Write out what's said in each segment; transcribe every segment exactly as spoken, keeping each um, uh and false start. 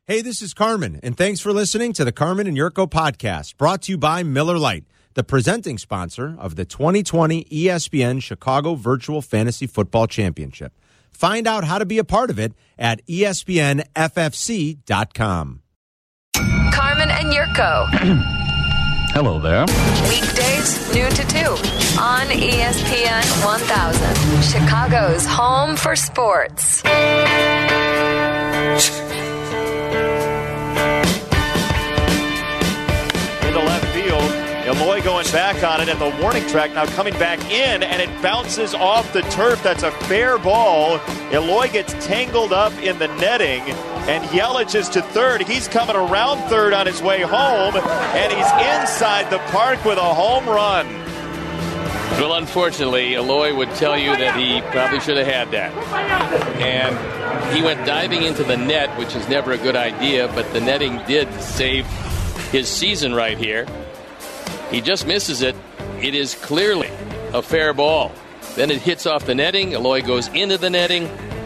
Hey, this is Carmen, and thanks for listening to the Carmen and Yurko podcast, brought to you by Miller Lite, the presenting sponsor of the twenty twenty E S P N Chicago Virtual Fantasy Football Championship. Find out how to be a part of it at E S P N F F C dot com. Carmen and Yurko. Hello there. Weekdays, noon to two on E S P N one thousand, Chicago's home for sports. Into left field, Eloy going back on it at the warning track, now coming back in, and it bounces off the turf. That's a fair ball. Eloy gets tangled up in the netting, and Yelich is to third. He's coming around third on his way home, and he's inside the park with a home run. Well, unfortunately, Eloy would tell you that he probably should have had that. And he went diving into the net, which is never a good idea, but the netting did save his season right here. He just misses it. It is clearly a fair ball. Then it hits off the netting. Eloy goes into the netting,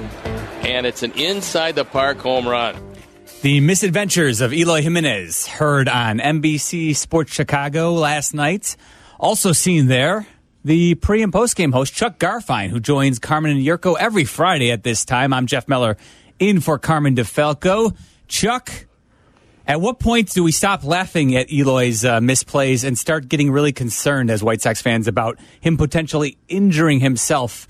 and it's an inside the park home run. The misadventures of Eloy Jimenez, heard on N B C Sports Chicago last night. Also seen there, the pre- and post-game host, Chuck Garfien, who joins Carmen and Yurko every Friday at this time. I'm Jeff Meller, in for Carmen DeFalco. Chuck, at what point do we stop laughing at Eloy's uh, misplays and start getting really concerned as White Sox fans about him potentially injuring himself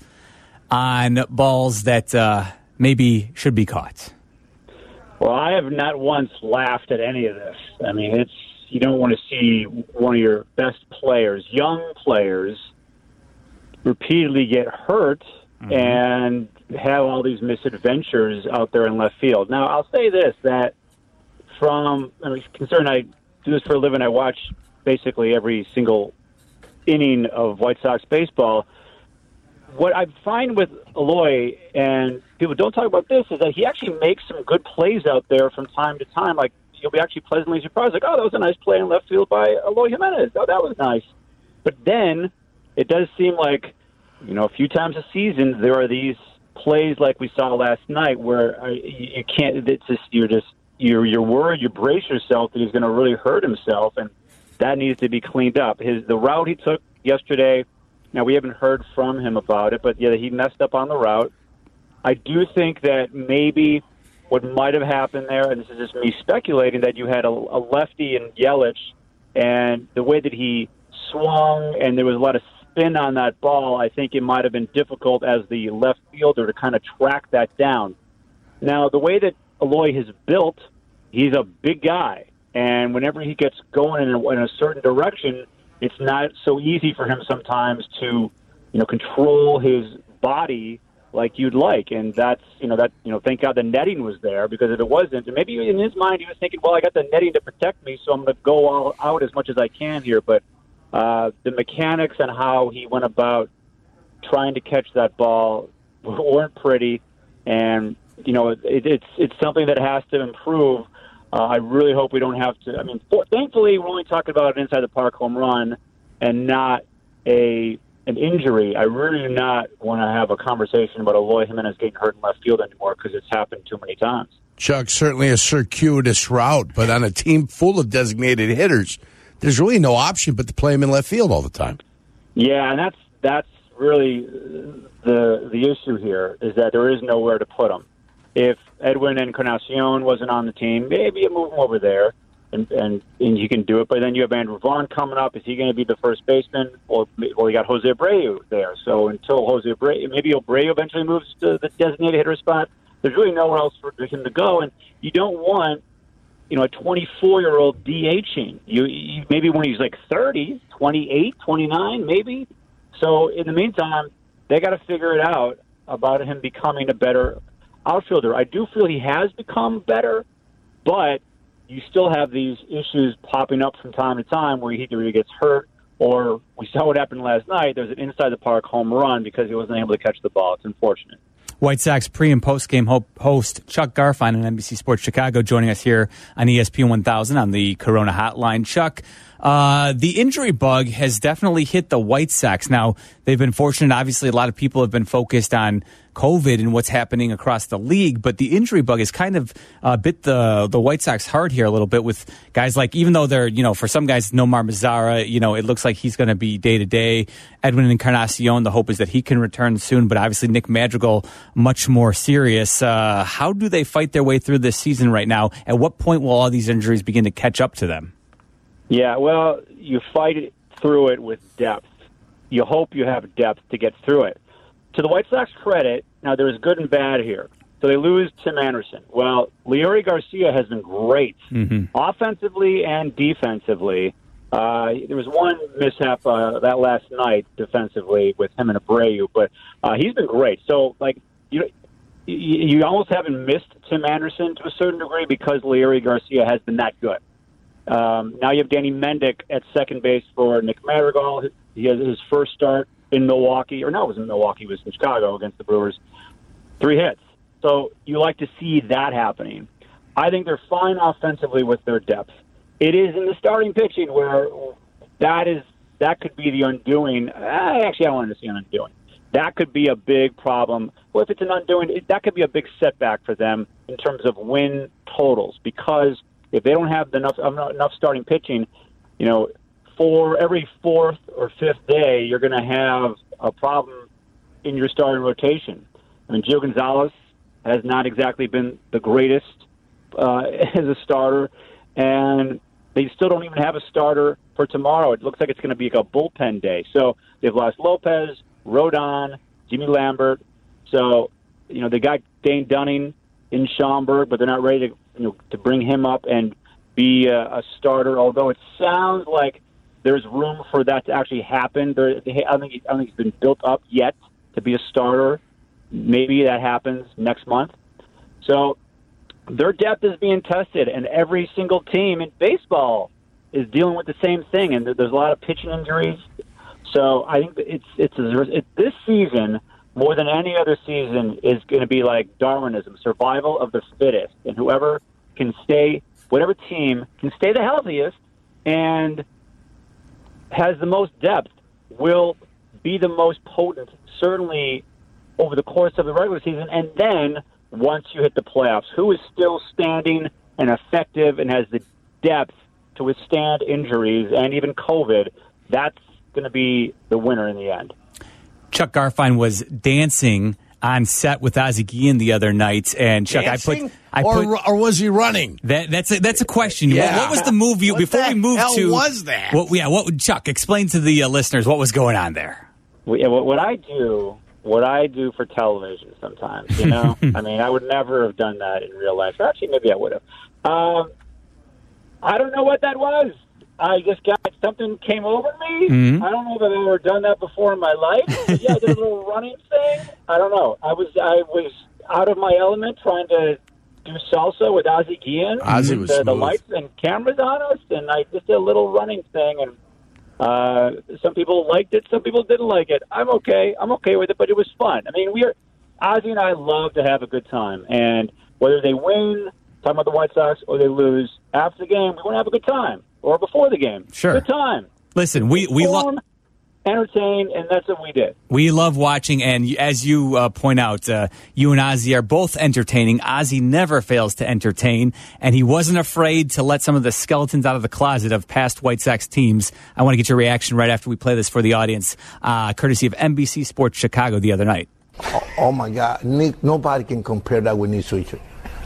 on balls that uh, maybe should be caught? Well, I have not once laughed at any of this. I mean, it's you don't want to see one of your best players, young players, repeatedly get hurt mm-hmm. and have all these misadventures out there in left field. Now, I'll say this, that from, I mean, concerned, I do this for a living. I watch basically every single inning of White Sox baseball. What I find with Eloy, and people don't talk about this, is that he actually makes some good plays out there from time to time. Like, you'll be actually pleasantly surprised. Like, oh, that was a nice play in left field by Eloy Jimenez. Oh, that was nice. But then it does seem like, you know, a few times a season there are these plays like we saw last night where uh, you can't. It's just you're just you're you're worried. You brace yourself that he's going to really hurt himself, and that needs to be cleaned up. His the route he took yesterday. Now we haven't heard from him about it, but yeah, he messed up on the route. I do think that maybe what might have happened there, and this is just me speculating, that you had a, a lefty in Yelich, and the way that he swung and there was a lot of spin on that ball, I think it might have been difficult as the left fielder to kind of track that down. Now, the way that Eloy has built, he's a big guy, and whenever he gets going in a, in a certain direction, it's not so easy for him sometimes to, you know, control his body like you'd like, and that's, you know, that, you know, thank God the netting was there, because if it wasn't, and maybe in his mind he was thinking, well, I got the netting to protect me, so I'm going to go all out as much as I can here, but uh, the mechanics and how he went about trying to catch that ball weren't pretty, and, you know, it, it's it's something that has to improve. Uh, I really hope we don't have to, I mean, for, thankfully we're only talking about an inside the park home run and not a an injury. I really do not want to have a conversation about Eloy Jimenez getting hurt in left field anymore, because it's happened too many times. Chuck, certainly a circuitous route, but on a team full of designated hitters, there's really no option but to play him in left field all the time. Yeah, and that's that's really the the issue here, is that there is nowhere to put him. If Edwin Encarnacion wasn't on the team, maybe you move him over there. And, and and you can do it, but then you have Andrew Vaughn coming up. Is he going to be the first baseman? Or well, you got Jose Abreu there. So until Jose Abreu, maybe Abreu eventually moves to the designated hitter spot. There's really nowhere else for him to go, and you don't want, you know, a twenty-four-year-old DHing. You, you maybe when he's like thirty, twenty-eight, twenty-nine, maybe. So in the meantime, they got to figure it out about him becoming a better outfielder. I do feel he has become better, but you still have these issues popping up from time to time where he either gets hurt, or we saw what happened last night. There's an inside-the-park home run because he wasn't able to catch the ball. It's unfortunate. White Sox pre- and post-game host Chuck Garfien on N B C Sports Chicago joining us here on E S P N one thousand on the Corona Hotline. Chuck, uh, the injury bug has definitely hit the White Sox. Now, they've been fortunate. Obviously, a lot of people have been focused on COVID and what's happening across the league, but the injury bug has kind of uh, bit the the White Sox hard here a little bit with guys like, even though they're, you know, for some guys, Nomar Mazara, you know, it looks like he's going to be day to day. Edwin Encarnacion, the hope is that he can return soon, but obviously Nick Madrigal, much more serious. Uh, how do they fight their way through this season right now? At what point will all these injuries begin to catch up to them? Yeah, well, you fight it through it with depth. You hope you have depth to get through it. To the White Sox credit, now there's good and bad here. So they lose Tim Anderson. Well, Leury Garcia has been great, mm-hmm. offensively and defensively. Uh, there was one mishap uh, that last night defensively with him and Abreu, but uh, he's been great. So, like, you you almost haven't missed Tim Anderson to a certain degree because Leury Garcia has been that good. Um, now you have Danny Mendick at second base for Nick Madrigal. He has his first start in Milwaukee, or no, it was in Milwaukee, it was in Chicago against the Brewers. Three hits. So you like to see that happening. I think they're fine offensively with their depth. It is in the starting pitching where that is that could be the undoing. I actually, I don't want to see an undoing. That could be a big problem. Well, if it's an undoing, it, that could be a big setback for them in terms of win totals, because if they don't have enough enough starting pitching, you know, for every fourth or fifth day, you're going to have a problem in your starting rotation. I mean, Gio Gonzalez has not exactly been the greatest uh, as a starter, and they still don't even have a starter for tomorrow. It looks like it's going to be like a bullpen day. So they've lost Lopez, Rodon, Jimmy Lambert. So, you know, they got Dane Dunning in Schaumburg, but they're not ready to, you know, to bring him up and be a, a starter, although it sounds like there's room for that to actually happen. There, I don't think I don't think it's been built up yet to be a starter. Maybe that happens next month. So their depth is being tested, and every single team in baseball is dealing with the same thing. And there's a lot of pitching injuries. So I think it's it's, it's this season more than any other season is going to be like Darwinism, survival of the fittest, and whoever can stay, whatever team can stay the healthiest and has the most depth will be the most potent, certainly over the course of the regular season. And then once you hit the playoffs, who is still standing and effective and has the depth to withstand injuries and even COVID, that's going to be the winner in the end. Chuck Garfien was dancing on set with Ozzie Guillen the other night, and Chuck, Dancing? I put, I put, or, or was he running? That, that's a, that's a question. Yeah. What, what was the move you What before the we moved hell to? was that? What, yeah, what would Chuck explain to the uh, listeners what was going on there? Well, yeah, what, what I do, what I do for television sometimes, you know, I mean, I would never have done that in real life. Actually, maybe I would have. Um, I don't know what that was. I just got something came over me. Mm-hmm. I don't know if I've ever done that before in my life. But yeah, I did a little running thing. I don't know. I was I was out of my element trying to do salsa with Ozzie Guillen. Ozzie was the, the smooth. lights and cameras on us, and I just did a little running thing. And uh, some people liked it, some people didn't like it. I'm okay. I'm okay with it, but it was fun. I mean, we are Ozzie and I love to have a good time, and whether they win, talking about the White Sox, or they lose after the game, we want to have a good time. Or before the game. Sure. Good time. Listen, we we love entertain, and that's what we did. We love watching, and as you uh, point out, uh, you and Ozzie are both entertaining. Ozzie never fails to entertain, and he wasn't afraid to let some of the skeletons out of the closet of past White Sox teams. I want to get your reaction right after we play this for the audience, uh, courtesy of N B C Sports Chicago the other night. Oh, oh my God, Nick! Nobody can compare that with Nick Swisher.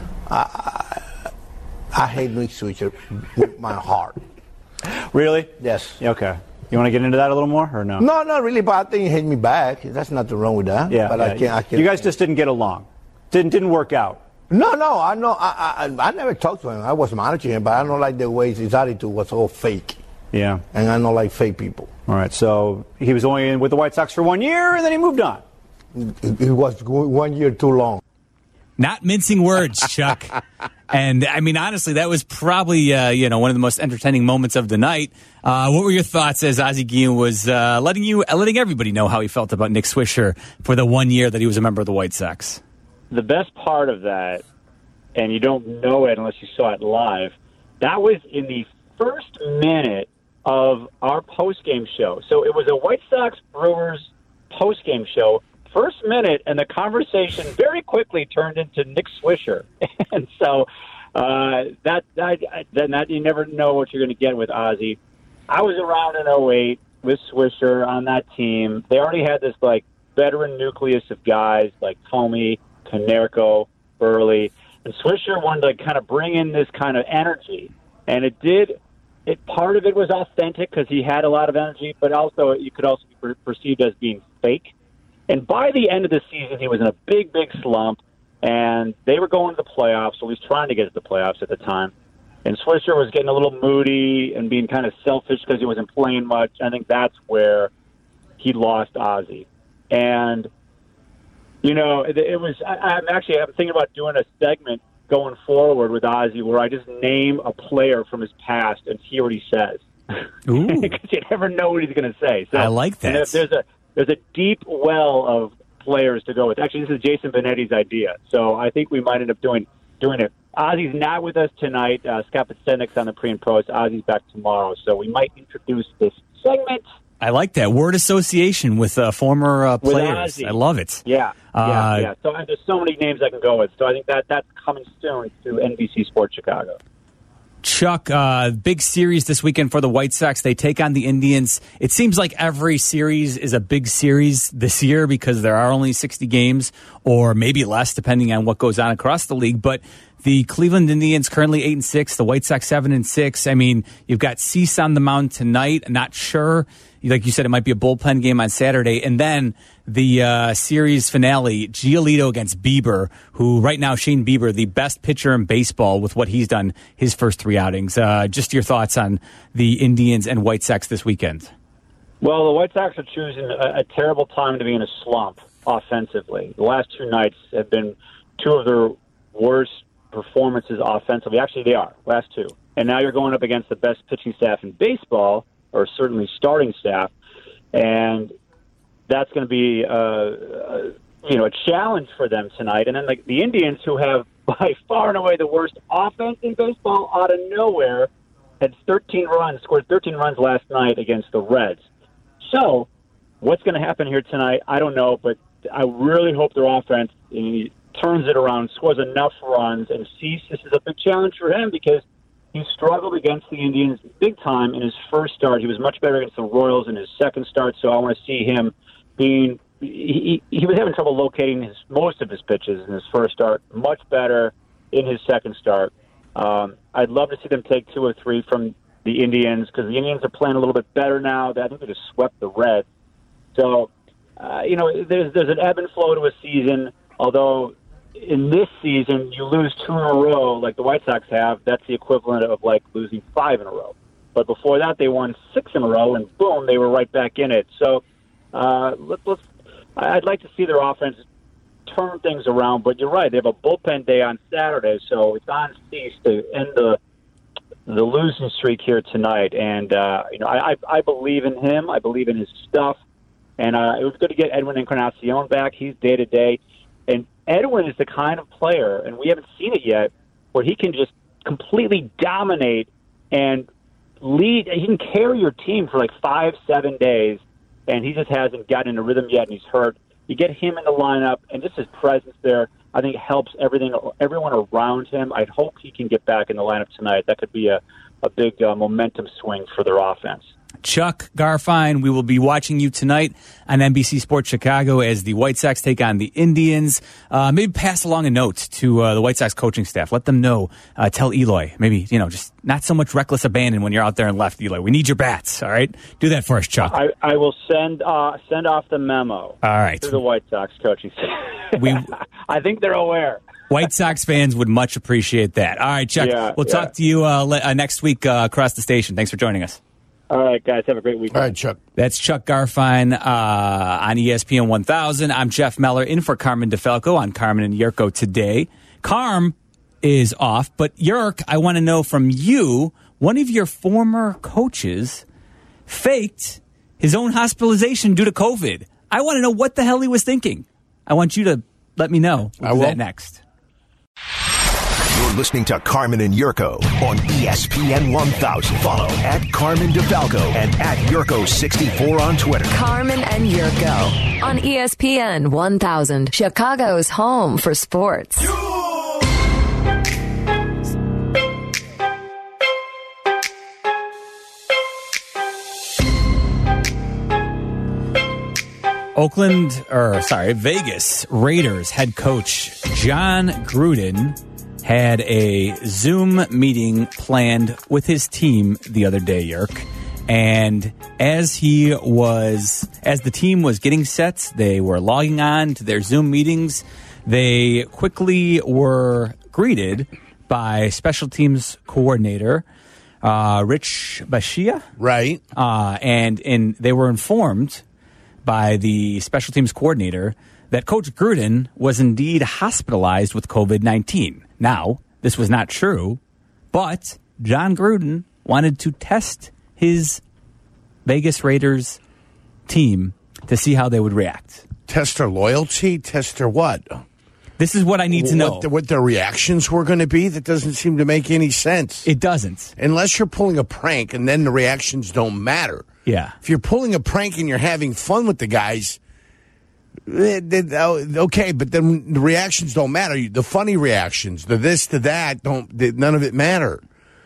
I, I hate Nick Swisher with my heart. Really? Yes. Okay. You want to get into that a little more, or no? No, not really. But I think he hate me back. That's nothing wrong with that. Yeah. But yeah. I can't. I can't. You guys just didn't get along. Didn't didn't work out. No, no. I know. I, I I never talked to him. I was managing him, but I don't like the way his attitude was all fake. Yeah. And I don't like fake people. All right. So he was only in with the White Sox for one year, and then he moved on. It, it was one year too long. Not mincing words, Chuck. And, I mean, honestly, that was probably, uh, you know, one of the most entertaining moments of the night. Uh, what were your thoughts as Ozzie Guillen was uh, letting you, letting everybody know how he felt about Nick Swisher for the one year that he was a member of the White Sox? The best part of that, and you don't know it unless you saw it live, that was in the first minute of our postgame show. So it was a White Sox Brewers postgame show first minute, and the conversation very quickly turned into Nick Swisher. And so uh, that, that, then that you never know what you're going to get with Ozzie. I was around in oh eight with Swisher on that team. They already had this, like, veteran nucleus of guys like Comey, Konerko, Burley. And Swisher wanted to kind of bring in this kind of energy. And it did. It part of it was authentic because he had a lot of energy, but also you could also be per- perceived as being fake. And by the end of the season, he was in a big, big slump, and they were going to the playoffs, or at least trying to get to the playoffs at the time. And Swisher was getting a little moody and being kind of selfish because he wasn't playing much. I think that's where he lost Ozzie. And, you know, it, it was, I, I'm actually, I'm thinking about doing a segment going forward with Ozzie where I just name a player from his past and see what he says. Ooh. Because you never know what he's going to say. So, I like that. There's a, there's a deep well of players to go with. Actually, this is Jason Benetti's idea. So I think we might end up doing doing it. Ozzie's not with us tonight. Uh, Scott Pasenik's on the pre and pros. Ozzie's back tomorrow. So we might introduce this segment. I like that. Word association with uh, former uh, players. I love it. Yeah, uh, yeah, yeah. So uh, there's so many names I can go with. So I think that that's coming soon to N B C Sports Chicago. Chuck, uh, big series this weekend for the White Sox. They take on the Indians. It seems like every series is a big series this year because there are only sixty games or maybe less depending on what goes on across the league. But the Cleveland Indians currently eight and six, the White Sox seven and six. I mean, you've got Cease on the mound tonight. Not sure. Like you said, it might be a bullpen game on Saturday. And then the uh, series finale, Giolito against Bieber, who right now, Shane Bieber, the best pitcher in baseball with what he's done his first three outings. Uh, just your thoughts on the Indians and White Sox this weekend. Well, the White Sox are choosing a, a terrible time to be in a slump offensively. The last two nights have been two of their worst performances offensively. Actually, they are, last two. And now you're going up against the best pitching staff in baseball, or certainly starting staff, and that's going to be uh, uh, you know, a challenge for them tonight. And then like the Indians, who have by far and away the worst offense in baseball, out of nowhere had thirteen runs, scored thirteen runs last night against the Reds. So what's going to happen here tonight, I don't know, but I really hope their offense turns it around, scores enough runs, and Cease, this is a big challenge for him because he struggled against the Indians big time in his first start. He was much better against the Royals in his second start, so I want to see him being he, – he was having trouble locating his most of his pitches in his first start, much better in his second start. Um, I'd love to see them take two or three from the Indians because the Indians are playing a little bit better now. I think they just swept the Reds. So, uh, you know, there's, there's an ebb and flow to a season, although – in this season, you lose two in a row like the White Sox have. That's the equivalent of like losing five in a row. But before that, they won six in a row, and boom, they were right back in it. So uh, let, let's. I'd like to see their offense turn things around. But you're right; they have a bullpen day on Saturday, so it's on Cease to end the the losing streak here tonight. And uh, you know, I, I I believe in him. I believe in his stuff. And uh, it was good to get Edwin Encarnacion back. He's day to day. And Edwin is the kind of player, and we haven't seen it yet, where he can just completely dominate and lead. He can carry your team for like five, seven days, and he just hasn't gotten into rhythm yet, and he's hurt. You get him in the lineup, and just his presence there, I think, helps everything, everyone around him. I hope he can get back in the lineup tonight. That could be a, a big uh, momentum swing for their offense. Chuck Garfien, we will be watching you tonight on N B C Sports Chicago as the White Sox take on the Indians. Uh, maybe pass along a note to uh, the White Sox coaching staff. Let them know. Uh, tell Eloy, maybe, you know, just not so much reckless abandon when you're out there and left, Eloy. We need your bats, all right? Do that for us, Chuck. I, I will send uh, send off the memo all right. to the White Sox coaching staff. we, I think they're aware. White Sox fans would much appreciate that. All right, Chuck, yeah, we'll yeah. talk to you uh, le- uh, next week uh, across the station. Thanks for joining us. All right, guys. Have a great weekend. All right, Chuck. That's Chuck Garfien uh, on E S P N one thousand. I'm Jeff Meller in for Carmen DeFalco on Carmen and Yurko today. Carm is off, but Yurk, I want to know from you, one of your former coaches faked his own hospitalization due to COVID. I want to know what the hell he was thinking. I want you to let me know. We'll I do will. that next. You're listening to Carmen and Yurko on E S P N one thousand. Follow at Carmen DeFalco and at Yurko sixty-four on Twitter. Carmen and Yurko on E S P N one thousand, Chicago's home for sports. Oakland, or sorry, Vegas Raiders head coach John Gruden had a Zoom meeting planned with his team the other day, Yerk. And as he was, as the team was getting set, they were logging on to their Zoom meetings. They quickly were greeted by special teams coordinator uh, Rich Bashia. Right. Uh, and, and they were informed by the special teams coordinator that Coach Gruden was indeed hospitalized with COVID nineteen. Now, this was not true, but John Gruden wanted to test his Vegas Raiders team to see how they would react. Test their loyalty? Test their what? This is what I need to know. What, the, what their reactions were going to be? That doesn't seem to make any sense. It doesn't. Unless you're pulling a prank and then the reactions don't matter. Yeah. If you're pulling a prank and you're having fun with the guys, okay, but then the reactions don't matter. The funny reactions, the this, the that, don't. None of it matter.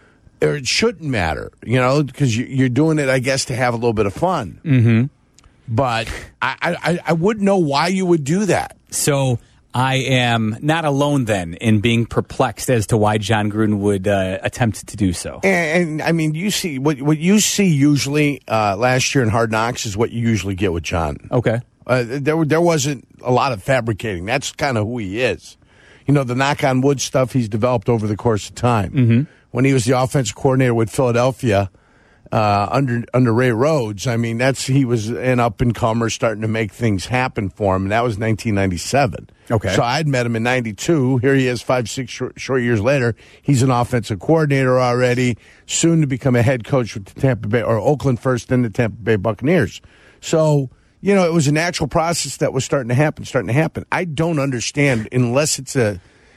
Or it shouldn't matter, you know, because you're doing it, I guess, to have a little bit of fun. Mm-hmm. But I, I, I wouldn't know why you would do that. So I am not alone then in being perplexed as to why John Gruden would uh, attempt to do so. And, and I mean, you see what what you see usually uh, last year in Hard Knocks is what you usually get with John. Okay, uh, there there wasn't a lot of fabricating. That's kind of who he is. You know, the knock on wood stuff he's developed over the course of time. Mm-hmm. When he was the offensive coordinator with Philadelphia uh, under under Ray Rhodes, I mean, that's he was an up and comer starting to make things happen for him, and that was nineteen ninety-seven. Okay. So I'd met him in ninety-two. Here he is five, six short, short years later. He's an offensive coordinator already, soon to become a head coach with the Tampa Bay, or Oakland first, then the Tampa Bay Buccaneers. So, you know, it was a natural process that was starting to happen, starting to happen. I don't understand, unless it's a,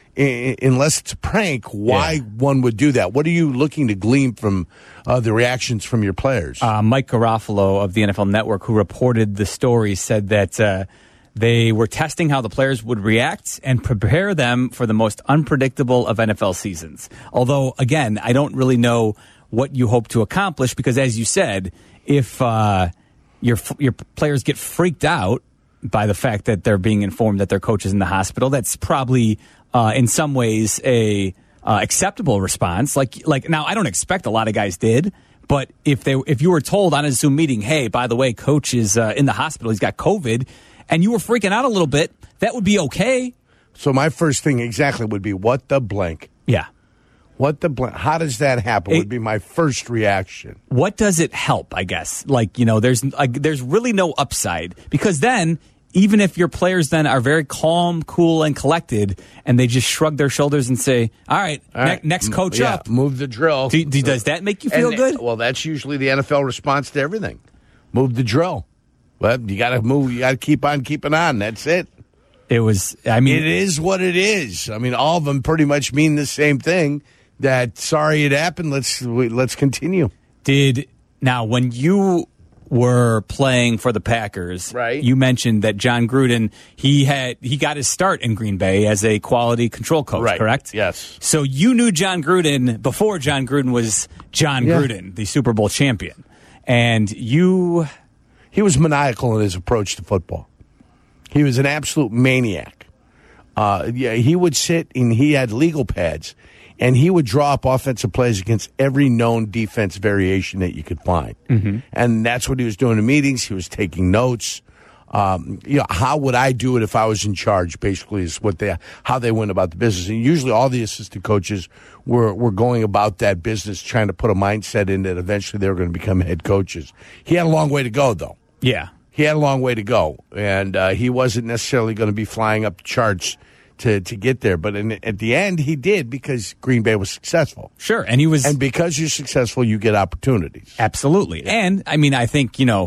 unless it's a prank, why yeah. one would do that. What are you looking to glean from uh, the reactions from your players? Uh, Mike Garofalo of the N F L Network, who reported the story, said that uh, they were testing how the players would react and prepare them for the most unpredictable of N F L seasons. Although, again, I don't really know what you hope to accomplish because, as you said, if uh, your your players get freaked out by the fact that they're being informed that their coach is in the hospital, that's probably uh, in some ways a uh, acceptable response. Like like now, I don't expect a lot of guys did. But if they if you were told on a Zoom meeting, hey, by the way, coach is uh, in the hospital, he's got COVID, and you were freaking out a little bit, that would be okay. So my first thing exactly would be, what the blank? Yeah. What the blank? How does that happen it, would be my first reaction. What does it help, I guess? Like, you know, there's like, there's really no upside. Because then, even if your players then are very calm, cool, and collected, and they just shrug their shoulders and say, all right, all right. Ne- next coach yeah, up. Move the drill. Do, do, does that make you feel and, good? Well, that's usually the N F L response to everything. Move the drill. Well, you got to move. You got to keep on keeping on. That's it. It was, I mean. It is what it is. I mean, all of them pretty much mean the same thing. That, sorry it happened, let's let's continue. Did, now, when you were playing for the Packers, right? You mentioned that John Gruden, he had he got his start in Green Bay as a quality control coach, right. correct? Yes. So you knew John Gruden before John Gruden was John yeah. Gruden, the Super Bowl champion. And you... He was maniacal in his approach to football. He was an absolute maniac. Uh, yeah, he would sit and he had legal pads, and he would draw up offensive plays against every known defense variation that you could find. Mm-hmm. And that's what he was doing in meetings. He was taking notes. Um, you know, how would I do it if I was in charge? Basically, is what they how they went about the business. And usually, all the assistant coaches were were going about that business, trying to put a mindset in that eventually they were going to become head coaches. He had a long way to go, though. Yeah, he had a long way to go, and uh, he wasn't necessarily going to be flying up the charts to to get there. But in, at the end, he did, because Green Bay was successful. Sure, and he was, and because you're successful, you get opportunities. Absolutely, yeah. And I mean, I think, you know,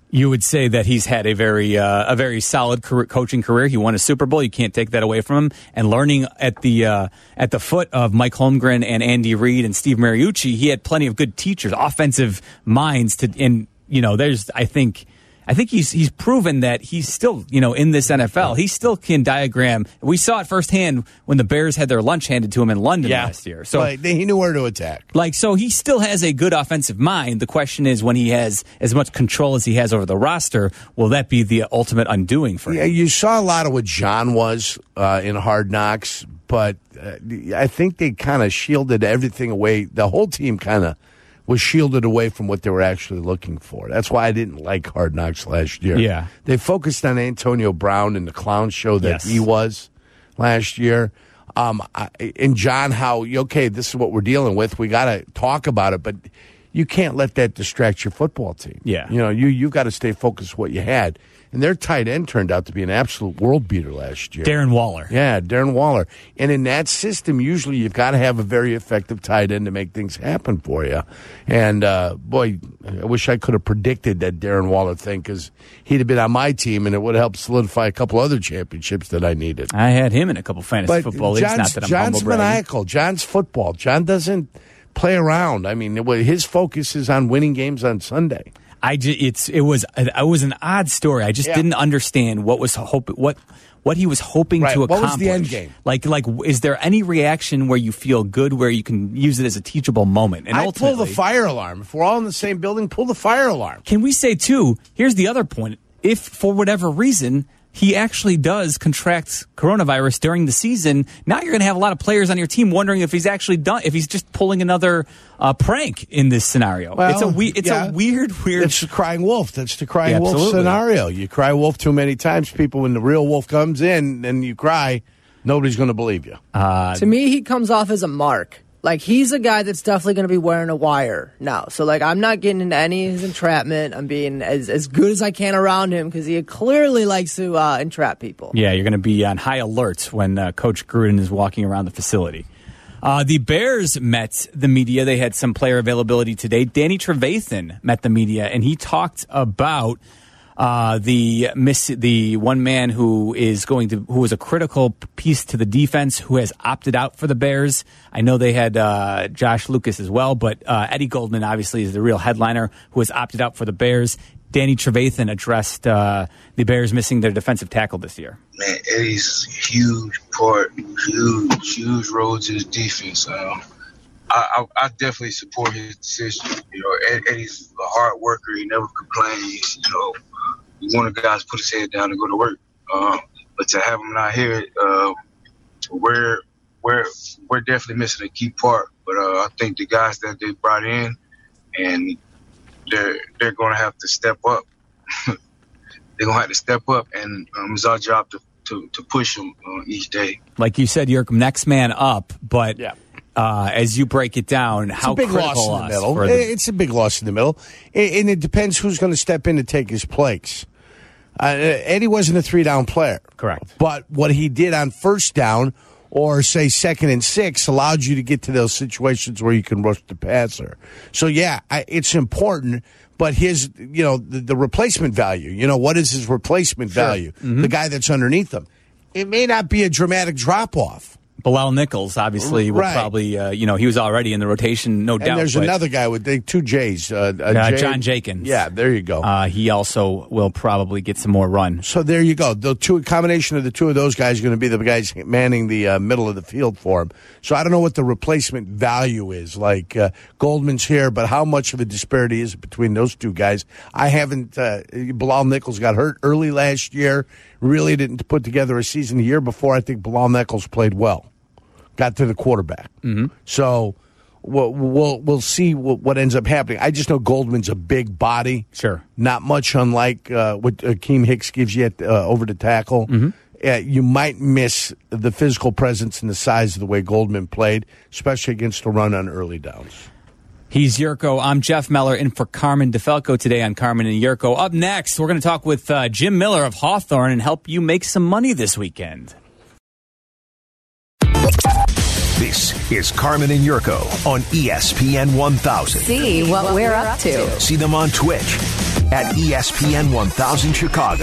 You would say that he's had a very uh, a very solid career, coaching career. He won a Super Bowl. You can't take that away from him. And learning at the uh, at the foot of Mike Holmgren and Andy Reid and Steve Mariucci, he had plenty of good teachers, offensive minds. To and you know, there's I think. I think he's he's proven that he's still, you know, in this N F L. He still can diagram. We saw it firsthand when the Bears had their lunch handed to him in London yeah. last year. So like, he knew where to attack. Like, so he still has a good offensive mind. The question is, when he has as much control as he has over the roster, will that be the ultimate undoing for him? Yeah, you saw a lot of what John was uh, in Hard Knocks, but uh, I think they kind of shielded everything away. The whole team kind of was shielded away from what they were actually looking for. That's why I didn't like Hard Knocks last year. Yeah. They focused on Antonio Brown and the clown show that yes. he was last year. Um, I, and John, how, okay, this is what we're dealing with. We got to talk about it, but you can't let that distract your football team. Yeah. You know, you, you got to stay focused on what you had. And their tight end turned out to be an absolute world beater last year. Darren Waller. Yeah, Darren Waller. And in that system, usually you've got to have a very effective tight end to make things happen for you. And, uh, boy, I wish I could have predicted that Darren Waller thing, because he'd have been on my team and it would have helped solidify a couple other championships that I needed. I had him in a couple fantasy but football leagues. John's, Not that I'm John's humble bragging. maniacal. John's football. John doesn't play around. I mean, his focus is on winning games on Sunday. I just, it's it was it was an odd story. I just yeah. didn't understand what was hope what what he was hoping right. to accomplish. What was the end game? Like like is there any reaction where you feel good, where you can use it as a teachable moment? And I ultimately, pull the fire alarm. If we're all in the same building, pull the fire alarm. Can we say too? Here's the other point: if for whatever reason he actually does contract coronavirus during the season, now you're going to have a lot of players on your team wondering if he's actually done, if he's just pulling another uh, prank in this scenario. Well, it's a we, it's yeah. a weird, weird. It's the crying wolf. That's the crying Yeah, wolf absolutely. scenario. You cry wolf too many times, people. When the real wolf comes in and you cry, nobody's going to believe you. Uh, to me, he comes off as a mark. Like, he's a guy that's definitely going to be wearing a wire now. So, like, I'm not getting into any of his entrapment. I'm being as, as good as I can around him because he clearly likes to uh, entrap people. Yeah, you're going to be on high alert when uh, Coach Gruden is walking around the facility. Uh, the Bears met the media. They had some player availability today. Danny Trevathan met the media, and he talked about Uh, the miss, the one man who is going to, who was a critical piece to the defense, who has opted out for the Bears. I know they had uh, Josh Lucas as well, but uh, Eddie Goldman obviously is the real headliner who has opted out for the Bears. Danny Trevathan addressed uh, the Bears missing their defensive tackle this year. Man, Eddie's a huge part, huge, huge role to his defense. Um, I, I, I definitely support his decision. You know, Ed, Eddie's a hard worker. He never complains. You know, he's one of the guys put his head down and go to work. Um, but to have him not here, uh, we're we're we're definitely missing a key part. But uh, I think the guys that they brought in, and they're they're going to have to step up. They're going to have to step up, and um, it's our job to to, to push them uh, each day. Like you said, you're next man up, but. Yeah. Uh, as you break it down, it's how a big critical loss in the middle. The- It's a big loss in the middle, and it depends who's going to step in to take his place. Uh, Eddie wasn't a three-down player, correct? But what he did on first down, or say second and six, allowed you to get to those situations where you can rush the passer. So yeah, I, it's important. But his, you know, the, the replacement value. You know, what is his replacement Sure. value? Mm-hmm. The guy that's underneath him. It may not be a dramatic drop-off. Bilal Nichols, obviously, will Right. probably, uh, you know, he was already in the rotation, no doubt. And there's but, another guy with the two J's. Uh, uh, uh, Jay- John Jenkins. Yeah, there you go. Uh, he also will probably get some more run. So there you go. The two combination of the two of those guys are going to be the guys manning the uh, middle of the field for him. So I don't know what the replacement value is. Like uh, Goldman's here, but how much of a disparity is between those two guys? I haven't. Uh, Bilal Nichols got hurt early last year. Really didn't put together a season the year before. I think Bilal Nichols played well. Got to the quarterback. Mm-hmm. So we'll, we'll we'll see what, what ends up happening. I just know Goldman's a big body. Sure. Not much unlike uh, what Akeem Hicks gives you at, uh, over the tackle. Mm-hmm. Uh, you might miss the physical presence and the size of the way Goldman played, especially against the run on early downs. He's Yurko. I'm Jeff Meller in for Carmen DeFalco today on Carmen and Yurko. Up next, we're going to talk with uh, Jim Miller of Hawthorne and help you make some money this weekend. This is Carmen and Yurko on E S P N one thousand. See what we're up to. See them on Twitch at E S P N one thousand Chicago.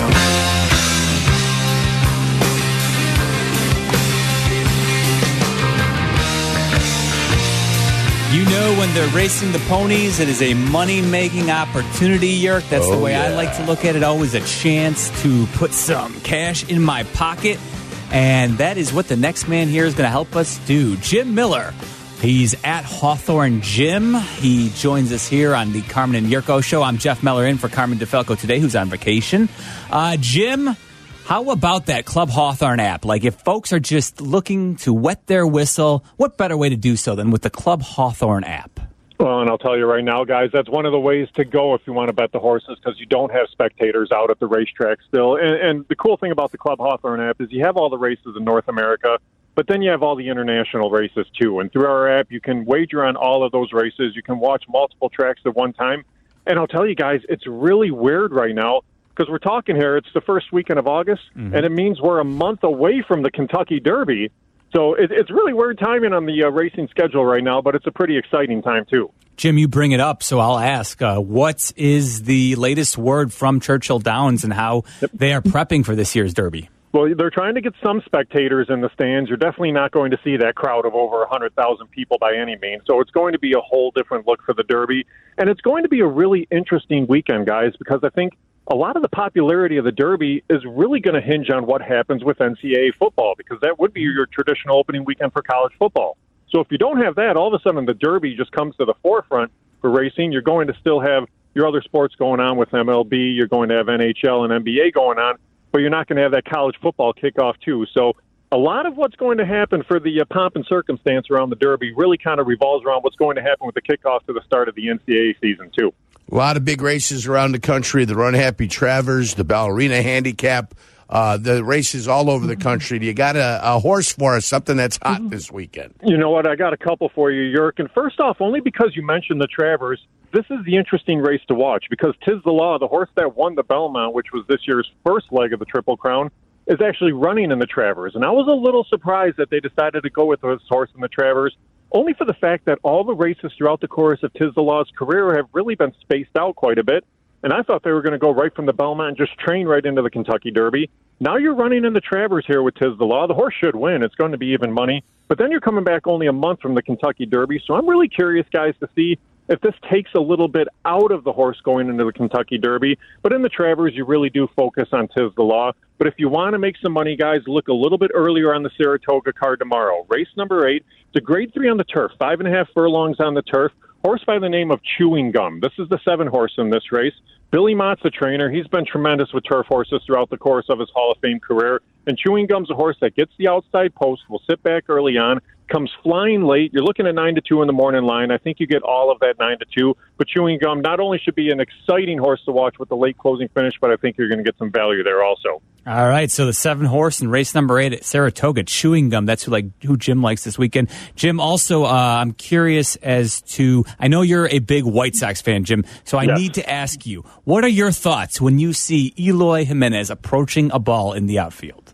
You know, when they're racing the ponies, it is a money-making opportunity, Yerk. That's oh, the way yeah. I like to look at it. Always a chance to put some cash in my pocket. And that is what the next man here is going to help us do. Jim Miller. He's at Hawthorne Gym. He joins us here on the Carmen and Yurko Show. I'm Jeff Meller in for Carmen DeFalco today, who's on vacation. Uh, Jim, how about that Club Hawthorne app? Like, if folks are just looking to wet their whistle, what better way to do so than with the Club Hawthorne app? Well, and I'll tell you right now, guys, that's one of the ways to go if you want to bet the horses, because you don't have spectators out at the racetrack still. And, and the cool thing about the Club Hawthorne app is you have all the races in North America, but then you have all the international races too. And through our app, you can wager on all of those races. You can watch multiple tracks at one time. And I'll tell you guys, it's really weird right now, because we're talking here, it's the first weekend of August, mm-hmm. and it means we're a month away from the Kentucky Derby. So it, it's really weird timing on the uh, racing schedule right now, but it's a pretty exciting time, too. Jim, you bring it up, so I'll ask, uh, what is the latest word from Churchill Downs and how yep. they are prepping for this year's Derby? Well, they're trying to get some spectators in the stands. You're definitely not going to see that crowd of over one hundred thousand people by any means. So it's going to be a whole different look for the Derby. And it's going to be a really interesting weekend, guys, because I think a lot of the popularity of the Derby is really going to hinge on what happens with N C double A football, because that would be your traditional opening weekend for college football. So if you don't have that, all of a sudden the Derby just comes to the forefront for racing. You're going to still have your other sports going on with M L B. You're going to have N H L and N B A going on, but you're not going to have that college football kickoff too. So a lot of what's going to happen for the uh, pomp and circumstance around the Derby really kind of revolves around what's going to happen with the kickoff to the start of the N C double A season too. A lot of big races around the country, the Unhappy Travers, the Ballerina Handicap, uh, the races all over the country. You got a, a horse for us, something that's hot this weekend? You know what? I got a couple for you, Yerk. And first off, only because you mentioned the Travers, this is the interesting race to watch, because Tiz the Law, the horse that won the Belmont, which was this year's first leg of the Triple Crown, is actually running in the Travers. And I was a little surprised that they decided to go with this horse in the Travers, only for the fact that all the races throughout the course of Tiz the Law's career have really been spaced out quite a bit. And I thought they were going to go right from the Belmont and just train right into the Kentucky Derby. Now you're running in the Travers here with Tiz the Law. The horse should win. It's going to be even money. But then you're coming back only a month from the Kentucky Derby. So I'm really curious, guys, to see if this takes a little bit out of the horse going into the Kentucky Derby. But in the Travers, you really do focus on Tiz the Law. But if you want to make some money, guys, look a little bit earlier on the Saratoga card tomorrow. Race number eight. It's a grade three on the turf, five and a half furlongs on the turf. Horse by the name of Chewing Gum. This is the seven horse in this race. Billy Mott's a trainer. He's been tremendous with turf horses throughout the course of his Hall of Fame career. And Chewing Gum's a horse that gets the outside post, will sit back early on, comes flying late. You're looking at nine to two in the morning line. I think you get all of that nine to two. But Chewing Gum not only should be an exciting horse to watch with the late closing finish, but I think you're going to get some value there also. All right, so the seven horse in race number eight at Saratoga, Chewing Gum. That's who like who Jim likes this weekend. Jim, also, uh, I'm curious as to, I know you're a big White Sox fan, Jim, so I yes. need to ask you, what are your thoughts when you see Eloy Jimenez approaching a ball in the outfield?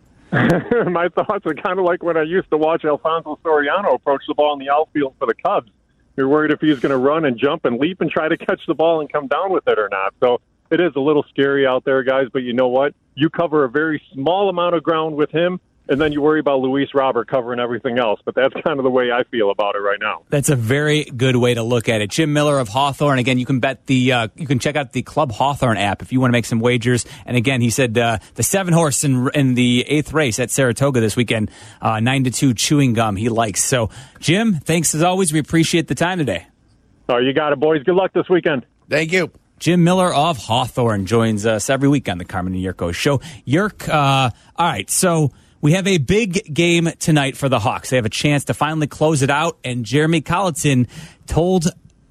My thoughts are kind of like when I used to watch Alfonso Soriano approach the ball in the outfield for the Cubs. You're worried if he's going to run and jump and leap and try to catch the ball and come down with it or not. So it is a little scary out there, guys, but you know what? You cover a very small amount of ground with him, and then you worry about Luis Robert covering everything else. But that's kind of the way I feel about it right now. That's a very good way to look at it. Jim Miller of Hawthorne. Again, you can bet the uh, you can check out the Club Hawthorne app if you want to make some wagers. And again, he said uh, the seven horse in, in the eighth race at Saratoga this weekend, uh, nine to two Chewing Gum. He likes. So, Jim, thanks as always. We appreciate the time today. Oh, you got it, boys. Good luck this weekend. Thank you. Jim Miller of Hawthorne joins us every week on the Carmen and Yurko Show. Yerk, uh, all right, so we have a big game tonight for the Hawks. They have a chance to finally close it out, and Jeremy Colleton told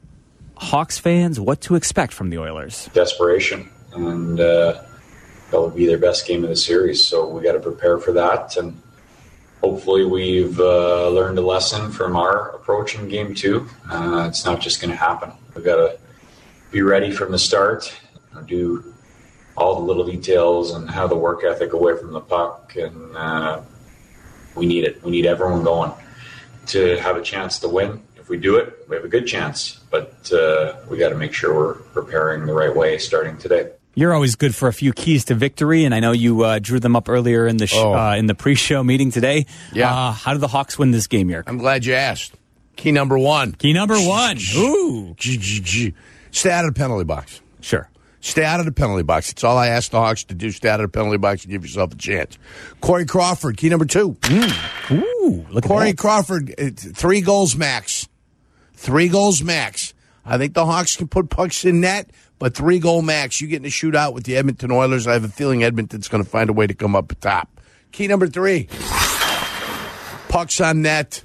Hawks fans what to expect from the Oilers. Desperation, and uh, that will be their best game of the series, so we got to prepare for that, and hopefully we've uh, learned a lesson from our approach in game two. Uh, it's not just going to happen. We've got to be ready from the start, do all the little details and have the work ethic away from the puck, and uh, we need it. We need everyone going to have a chance to win. If we do it, we have a good chance. But uh, we got to make sure we're preparing the right way starting today. You're always good for a few keys to victory, and I know you uh, drew them up earlier in the sh- Oh. uh, in the pre-show meeting today. Yeah. Uh, how do the Hawks win this game, Yerk? I'm glad you asked. Key number one. Key number one. Ooh. G, G, G. Stay out of the penalty box. Sure. Stay out of the penalty box. It's all I ask the Hawks to do. Stay out of the penalty box and give yourself a chance. Corey Crawford, key number two. Mm. Ooh, look at Corey that. Crawford, uh, three goals max. Three goals max. I think the Hawks can put pucks in net, but three goal max. You get in a shootout with the Edmonton Oilers. I have a feeling Edmonton's going to find a way to come up top. Key number three. Pucks on net.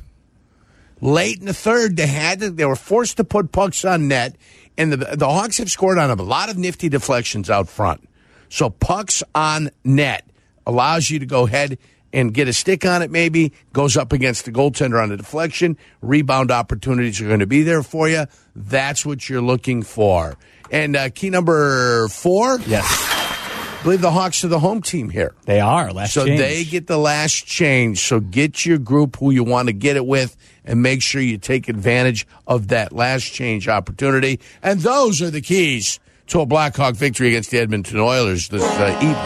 Late in the third, they had to, they were forced to put pucks on net, and the the Hawks have scored on a lot of nifty deflections out front. So pucks on net allows you to go ahead and get a stick on it, maybe, goes up against the goaltender on the deflection. Rebound opportunities are going to be there for you. That's what you're looking for. And uh, key number four? Yes. I believe the Hawks are the home team here. They are. Last so change. they get the last change. So get your group who you want to get it with and make sure you take advantage of that last change opportunity. And those are the keys to a Blackhawk victory against the Edmonton Oilers this uh, evening.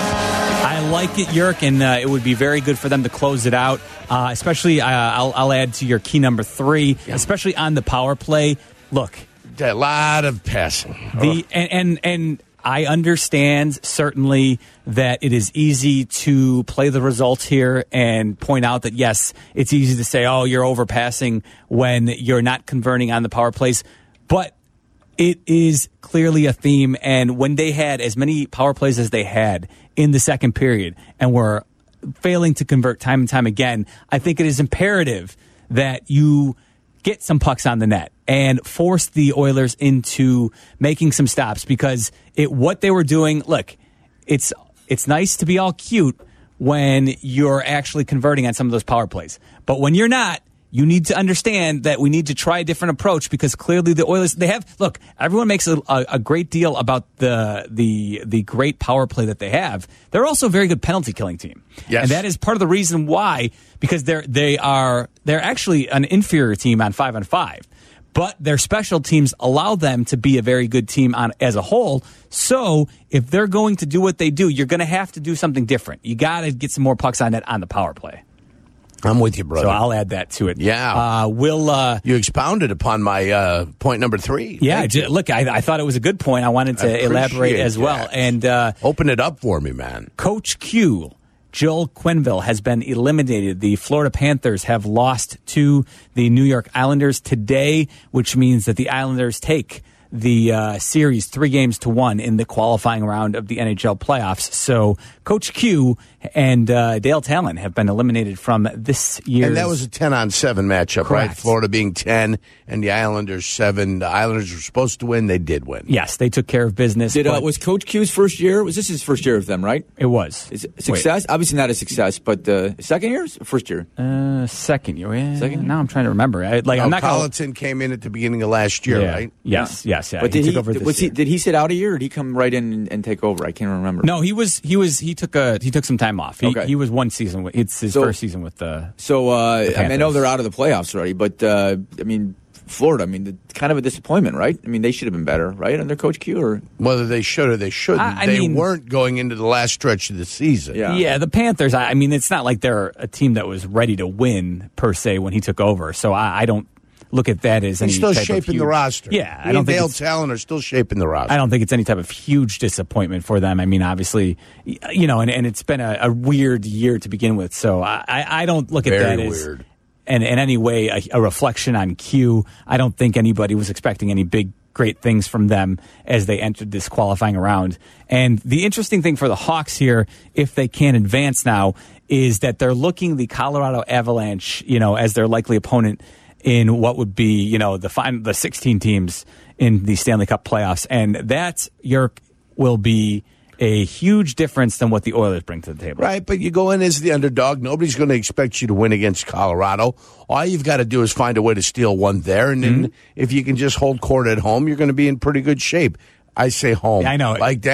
I like it, Yerk, and uh, it would be very good for them to close it out, uh, especially uh, I'll, I'll add to your key number three, yeah. especially on the power play. Look. A lot of passing. The and, and and I understand certainly that it is easy to play the results here and point out that, yes, it's easy to say, oh, you're overpassing when you're not converting on the power plays. But it is clearly a theme. And when they had as many power plays as they had in the second period and were failing to convert time and time again, I think it is imperative that you get some pucks on the net and force the Oilers into making some stops, because it what they were doing, look, it's it's nice to be all cute when you're actually converting on some of those power plays. But when you're not, you need to understand that we need to try a different approach, because clearly the Oilers, they have, look, everyone makes a, a, a great deal about the the the great power play that they have. They're also a very good penalty killing team. Yes. And that is part of the reason why, because they're they are they're actually an inferior team on five on five. But their special teams allow them to be a very good team on as a whole. So if they're going to do what they do, you're going to have to do something different. You got to get some more pucks on net on the power play. I'm with you, brother. So I'll add that to it. Yeah. Uh, we'll, uh, you expounded upon my uh, point number three. Yeah. J- look, I, I thought it was a good point. I wanted to I elaborate as well. That. And uh, open it up for me, man. Coach Q, Joel Quenneville, has been eliminated. The Florida Panthers have lost to the New York Islanders today, which means that the Islanders take the uh, series three games to one in the qualifying round of the N H L playoffs. So Coach Q and uh, Dale Talon have been eliminated from this year's. And that was a ten on seven matchup, Correct. right? Florida being ten and the Islanders seven. The Islanders were supposed to win. They did win. Yes, they took care of business. Did uh, was Coach Q's first year? Was this his first year with them, right? It was. Is it success? Wait. Obviously not a success, but uh, second year? First year? Uh, second year. Yeah. Second? Now I'm trying to remember. I, like, no, I'm not Colleton gonna... came in at the beginning of last year, yeah. right? Yes, yeah. yes, yeah. But he did took he, over this was year. he did he sit out a year, or did he come right in and, and take over? I can't remember. No, he was he was he took a he took some time off. He, okay. he was one season. With, it's his so, first season with the. So uh, the I, mean, I know they're out of the playoffs already, but uh, I mean. Florida, I mean, the, kind of a disappointment, right? I mean, they should have been better, right, under Coach Q? Or whether they should or they shouldn't, I, I they mean, weren't going into the last stretch of the season. Yeah, yeah the Panthers, I, I mean, it's not like they're a team that was ready to win, per se, when he took over. So I, I don't look at that as any He's still type shaping of huge, the roster. Yeah, he I don't and think Dale it's, Talon are still shaping the roster. I don't think it's any type of huge disappointment for them. I mean, obviously, you know, and, and it's been a, a weird year to begin with. So I, I don't look at Very that as... weird. And in any way, a, a reflection on Q. I don't think anybody was expecting any big, great things from them as they entered this qualifying round. And the interesting thing for the Hawks here, if they can advance now, is that they're looking the Colorado Avalanche, you know, as their likely opponent in what would be, you know, the final, the sixteen teams in the Stanley Cup playoffs. And that, Yerk, will be a huge difference than what the Oilers bring to the table. Right, but you go in as the underdog. Nobody's going to expect you to win against Colorado. All you've got to do is find a way to steal one there, and then mm-hmm. if you can just hold court at home, you're going to be in pretty good shape. I say home. Yeah, I know. Like that.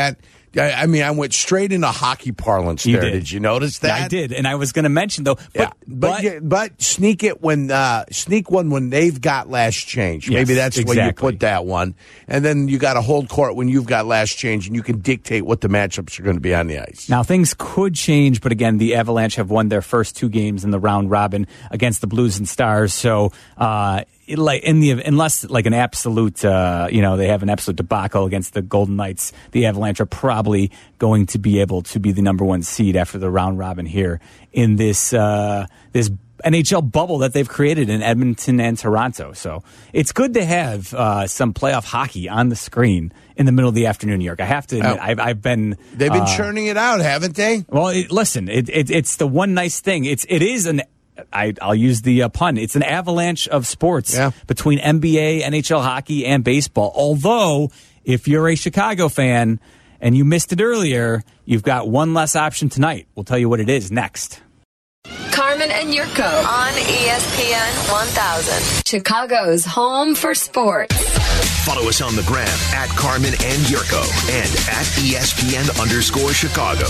I, I mean, I went straight into hockey parlance You there. did. Did you notice that? Yeah, I did, and I was going to mention though. But, yeah, but but, yeah, but sneak it when uh, sneak one when they've got last change. Yes, Maybe that's exactly. where you put that one, and then you got to hold court when you've got last change, and you can dictate what the matchups are going to be on the ice. Now things could change, but again, the Avalanche have won their first two games in the round robin against the Blues and Stars. So, uh, it, like in the unless like an absolute, uh, you know, they have an absolute debacle against the Golden Knights, the Avalanche are probably going to be able to be the number one seed after the round robin here in this uh, this N H L bubble that they've created in Edmonton and Toronto. So it's good to have uh, some playoff hockey on the screen in the middle of the afternoon, New York. I have to admit, oh. I've, I've been they've been uh, churning it out, haven't they? Well, it, listen, it, it, it's the one nice thing. It's it is an I, I'll use the uh, pun. It's an avalanche of sports yeah. between N B A, N H L hockey, and baseball. Although, if you're a Chicago fan and you missed it earlier, you've got one less option tonight. We'll tell you what it is next. Carmen and Yurko on E S P N one thousand, Chicago's home for sports. Follow us on the gram at Carmen and Yurko and at E S P N underscore Chicago.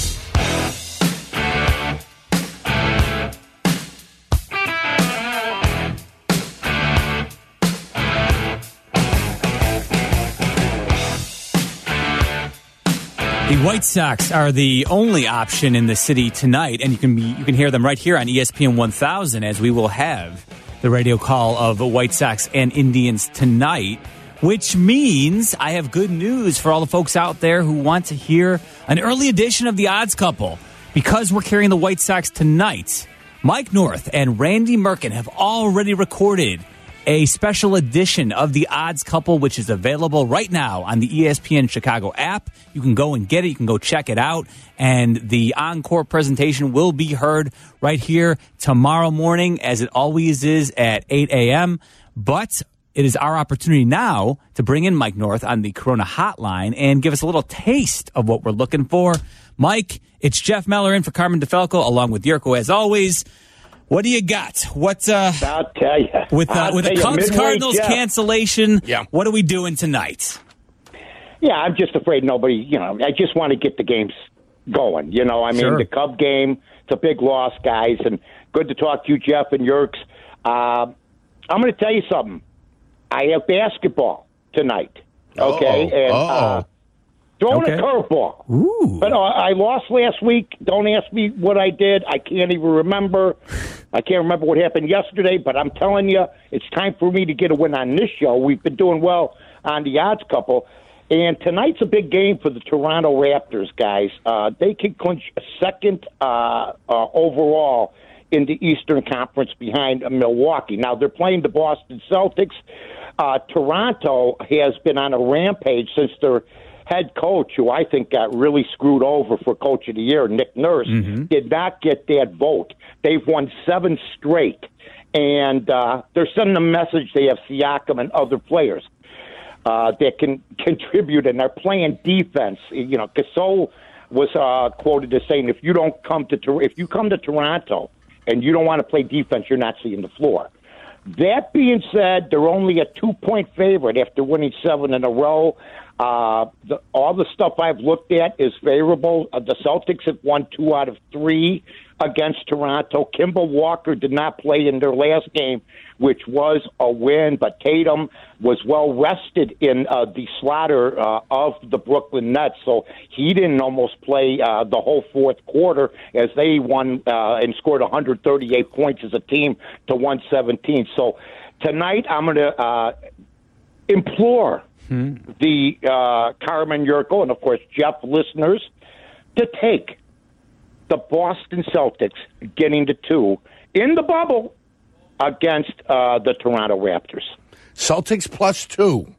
The White Sox are the only option in the city tonight, and you can be, you can hear them right here on E S P N one thousand as we will have the radio call of the White Sox and Indians tonight, which means I have good news for all the folks out there who want to hear an early edition of the Odds Couple. Because we're carrying the White Sox tonight, Mike North and Randy Merkin have already recorded a special edition of the Odds Couple, which is available right now on the E S P N Chicago app. You can go and get it. You can go check it out. And the encore presentation will be heard right here tomorrow morning, as it always is at eight a.m. But it is our opportunity now to bring in Mike North on the Corona Hotline and give us a little taste of what we're looking for. Mike, it's Jeff Meller in for Carmen DeFalco, along with Yurko, as always. What do you got? What uh, I'll tell you. With uh, I'll with a tell you, Cubs Cardinals Jeff. cancellation, yeah. What are we doing tonight? Yeah, I'm just afraid nobody, you know, I just want to get the games going. You know, I mean, Sure. the Cub game, it's a big loss, guys, and good to talk to you, Jeff and Yerks. Uh, I'm going to tell you something. I have basketball tonight, okay? Uh-oh. And Uh-oh. uh, throwing Okay. a curveball. Ooh. But uh, I lost last week. Don't ask me what I did. I can't even remember. I can't remember what happened yesterday, but I'm telling you, it's time for me to get a win on this show. We've been doing well on the Odds Couple. And tonight's a big game for the Toronto Raptors, guys. Uh, they can clinch a second uh, uh, overall in the Eastern Conference behind uh, Milwaukee. Now, they're playing the Boston Celtics. Uh, Toronto has been on a rampage since their head coach, who I think got really screwed over for Coach of the Year, Nick Nurse, Mm-hmm. did not get that vote. They've won seven straight, and uh, they're sending a message they have Siakam and other players uh, that can contribute, and they're playing defense. You know, Gasol was uh, quoted as saying, "If you don't come to Tor- if you come to Toronto and you don't want to play defense, you're not seeing the floor." That being said, they're only a two-point favorite after winning seven in a row. Uh, the, all the stuff I've looked at is favorable. Uh, the Celtics have won two out of three against Toronto. Kemba Walker did not play in their last game, which was a win, but Tatum was well rested in uh, the slaughter uh, of the Brooklyn Nets, so he didn't almost play uh, the whole fourth quarter as they won uh, and scored one hundred thirty-eight points as a team to one seventeen. So tonight I'm going to uh, implore hmm. the uh, Carmen Yurko and, of course, Jeff listeners to take the Boston Celtics getting to two in the bubble against uh, the Toronto Raptors. Celtics plus two.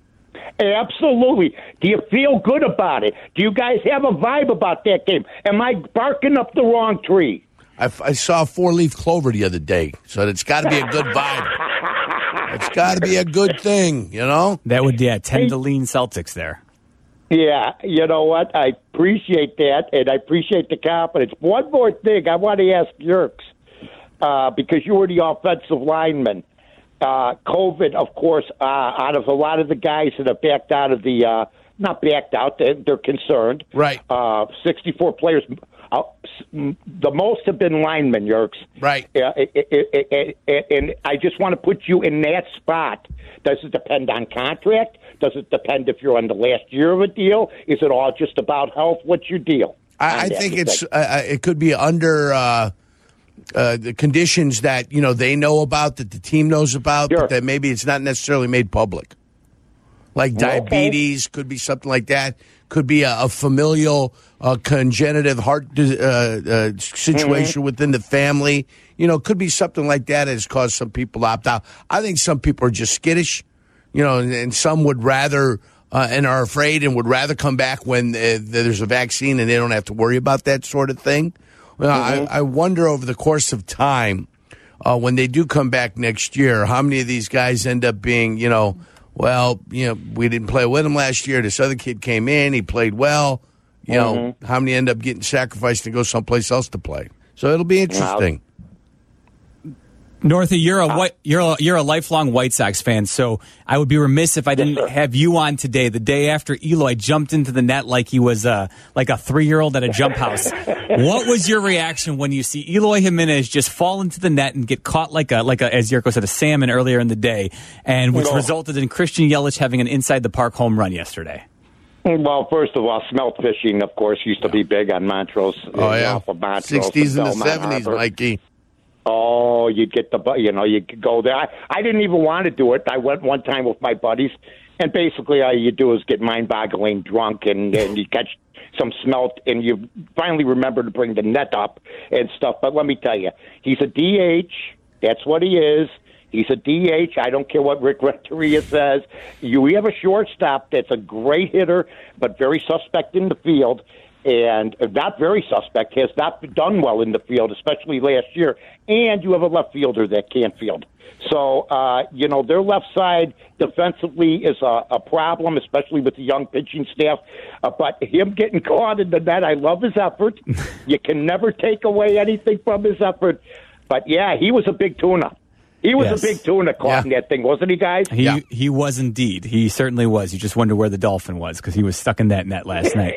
Absolutely. Do you feel good about it? Do you guys have a vibe about that game? Am I barking up the wrong tree? I, I saw a four-leaf clover the other day, so it's got to be a good vibe. It's got to be a good thing, you know? That would, yeah, tend to lean Celtics there. Yeah, you know what? I appreciate that, and I appreciate the confidence. One more thing I want to ask Yerks, uh, because you were the offensive lineman. Uh, COVID, of course, uh, out of a lot of the guys that have backed out of the uh, not backed out. They're, they're concerned. Right. Uh, sixty-four players. Uh, the most have been linemen, Yerks. Right. Uh, it, it, it, it, and I just want to put you in that spot. Does it depend on contract? Does it depend if you're on the last year of a deal? Is it all just about health? What's your deal? I, I think it's uh, it could be under uh, uh, the conditions that you know they know about, that the team knows about, sure. but that maybe it's not necessarily made public. Like diabetes, okay. Could be something like that. Could be a, a familial, uh, congenitive heart uh, uh, situation mm-hmm. within the family. You know, could be something like that has caused some people to opt out. I think some people are just skittish, you know, and, and some would rather uh, and are afraid and would rather come back when uh, there's a vaccine and they don't have to worry about that sort of thing. Well, mm-hmm. I, I wonder over the course of time, uh, when they do come back next year, how many of these guys end up being, you know, well, you know, we didn't play with him last year. This other kid came in. He played well. You mm-hmm. know, how many end up getting sacrificed to go someplace else to play? So it'll be interesting. Northie, you're a white, you're a, you're a lifelong White Sox fan, so I would be remiss if I didn't yes, have you on today, the day after Eloy jumped into the net like he was a, like a three-year-old at a jump house. What was your reaction when you see Eloy Jimenez just fall into the net and get caught like a, like a, as Yurko said, a salmon earlier in the day, and which no. resulted in Christian Yelich having an inside-the-park home run yesterday? Well, first of all, smelt fishing, of course, used to be big on Montrose. Oh, yeah. Off of Montrose sixties and, and the Belmont seventies, Harbor. Mikey. Oh, you'd get the, you know, you could go there. I, I didn't even want to do it. I went one time with my buddies, and basically all you do is get mind-boggling drunk, and, and you catch some smelt, and you finally remember to bring the net up and stuff. But let me tell you, he's a D H. That's what he is. He's a D H. I don't care what Rick Renteria says. You, we have a shortstop that's a great hitter, but very suspect in the field. And not very suspect, has not done well in the field, especially last year. And you have a left fielder that can't field. So, uh, you know, their left side defensively is a, a problem, especially with the young pitching staff. Uh, but him getting caught in the net, I love his effort. You can never take away anything from his effort. But, yeah, he was a big tuna. He was yes. a big tuna caught yeah. in that thing, wasn't he, guys? He yeah. he was indeed. He certainly was. You just wonder where the dolphin was because he was stuck in that net last night.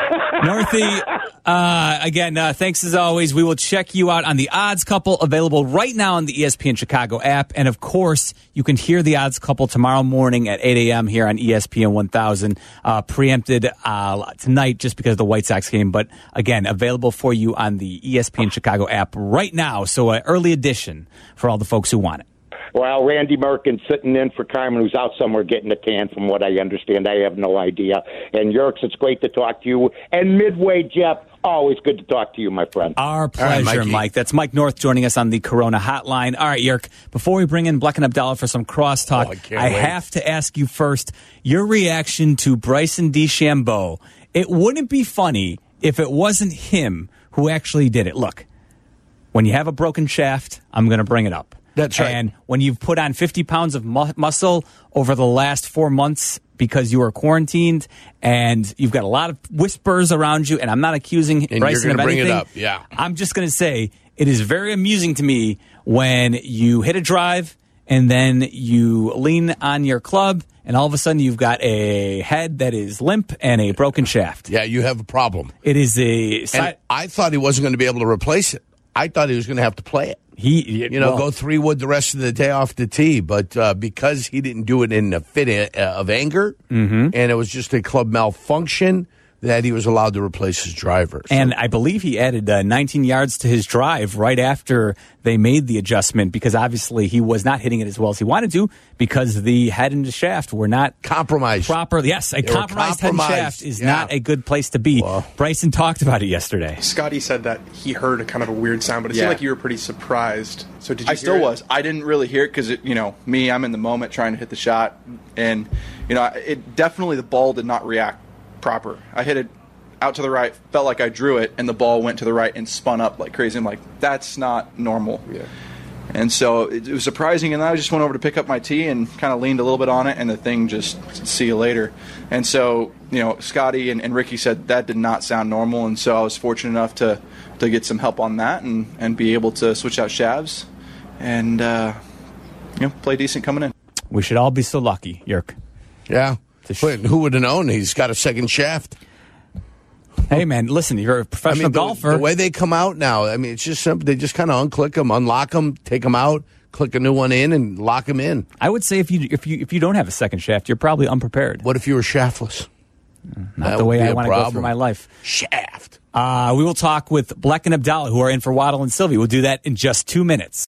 Northie, uh, again, uh, thanks as always. We will check you out on the Odds Couple, available right now on the E S P N Chicago app. And, of course, you can hear the Odds Couple tomorrow morning at eight a.m. here on E S P N one thousand, uh, preempted uh, tonight just because of the White Sox game. But, again, available for you on the E S P N Chicago app right now. So an early edition for all the folks who want it. Well, Randy Merkin sitting in for Carmen, who's out somewhere getting a tan, from what I understand. I have no idea. And Yerks, it's great to talk to you. And Midway, Jeff, always good to talk to you, my friend. Our pleasure, right, Mike. That's Mike North joining us on the Corona Hotline. All right, Yerk, before we bring in Bleck and Abdallah for some crosstalk, oh, I, I have to ask you first your reaction to Bryson DeChambeau. It wouldn't be funny if it wasn't him who actually did it. Look, when you have a broken shaft, I'm going to bring it up. That's right. And when you've put on fifty pounds of mu- muscle over the last four months because you were quarantined and you've got a lot of whispers around you, and I'm not accusing and Bryson you're of bring anything. It up. Yeah. I'm just going to say it is very amusing to me when you hit a drive and then you lean on your club and all of a sudden you've got a head that is limp and a broken shaft. Yeah, you have a problem. It is a... Si- and I thought he wasn't going to be able to replace it. I thought he was going to have to play it. He, you know, well, go three wood the rest of the day off the tee, but uh, because he didn't do it in a fit of anger, mm-hmm. and it was just a club malfunction, that he was allowed to replace his driver. So. And I believe he added uh, nineteen yards to his drive right after they made the adjustment because obviously he was not hitting it as well as he wanted to because the head and the shaft were not compromised. Proper, yes, a compromised, compromised head and shaft is yeah. not a good place to be. Well, Bryson talked about it yesterday. Scotty said that he heard a kind of a weird sound, but it yeah. seemed like you were pretty surprised. So did you I hear still it? was. I didn't really hear it because, you know, me, I'm in the moment trying to hit the shot. And, you know, it definitely, the ball did not react proper. I hit it out to the right, felt like I drew it, and the ball went to the right and spun up like crazy. I'm like, that's not normal. Yeah. And so it, it was surprising, and I just went over to pick up my tee and kind of leaned a little bit on it, and the thing just, see you later. And so, you know, Scotty and, and Ricky said that did not sound normal, and so I was fortunate enough to, to get some help on that and, and be able to switch out shavs and, uh, you know, play decent coming in. We should all be so lucky, Yerk. Yeah. But who would have known? He's got a second shaft. Hey, man, listen, you're a professional I mean, the, golfer. The way they come out now, I mean, it's just simple. They just kind of unclick them, unlock them, take them out, click a new one in, and lock them in. I would say if you if you if you don't have a second shaft, you're probably unprepared. What if you were shaftless? Not That the would way be I a want to go problem. through my life. Shaft. Uh, we will talk with Bleck and Abdallah, who are in for Waddle and Sylvie. We'll do that in just two minutes.